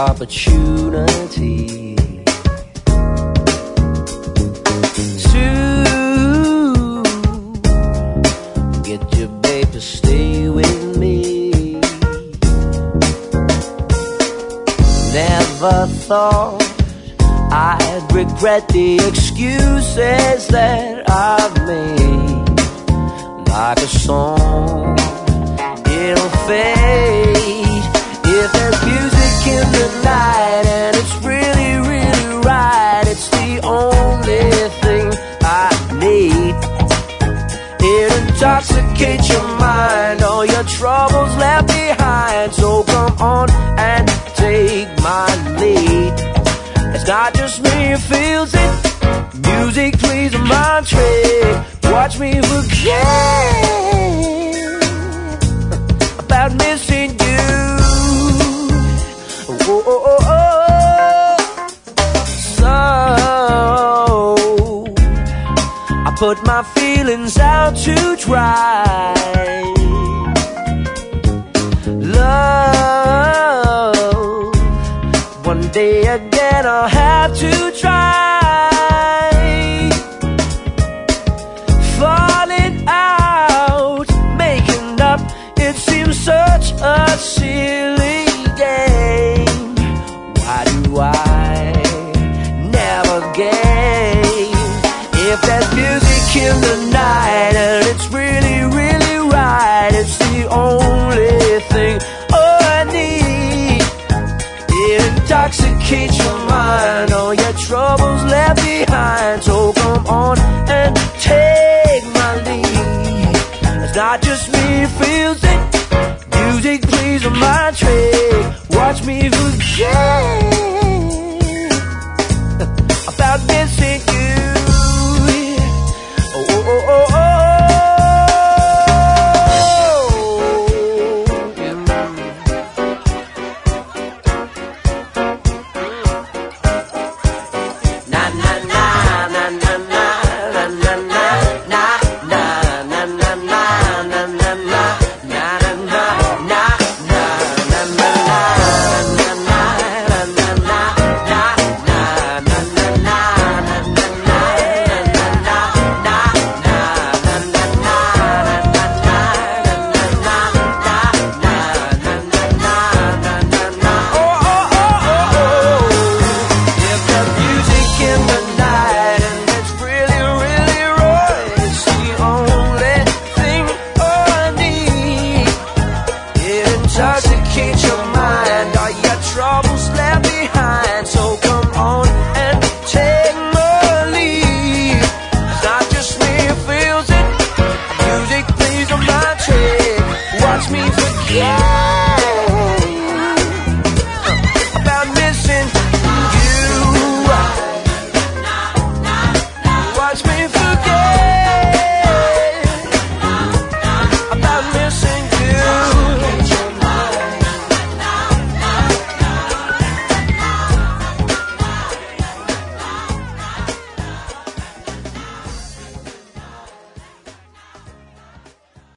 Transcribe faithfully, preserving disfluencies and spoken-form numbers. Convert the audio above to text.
opportunity to get your babe to stay with me. Never thought I'd regret the excuses that I've made. Like a song, it'll fade. If there's music in the night and it's really, really right, it's the only thing I need. It intoxicates your mind, all your troubles left behind. So come on and take my lead. It's not just me who feels it. Music plays a mind trick. Watch me forget about missing you. Oh, oh, oh, oh. So I put my feelings out to dry. Love, one day again I'll have to try. Falling out, making up, it seems such a silly game. Why do I never gain? If there's music in the night and it's really, really right, it's the only thing I need. It intoxicates your mind, all your troubles left behind. So come on and take my lead. It's not just me who feels it. Music plays a mind trick. Watch me forget about missing you. Oh, oh, oh, oh, oh. Na na na na na na na na na na na na na na na na na. Intoxicate your mind.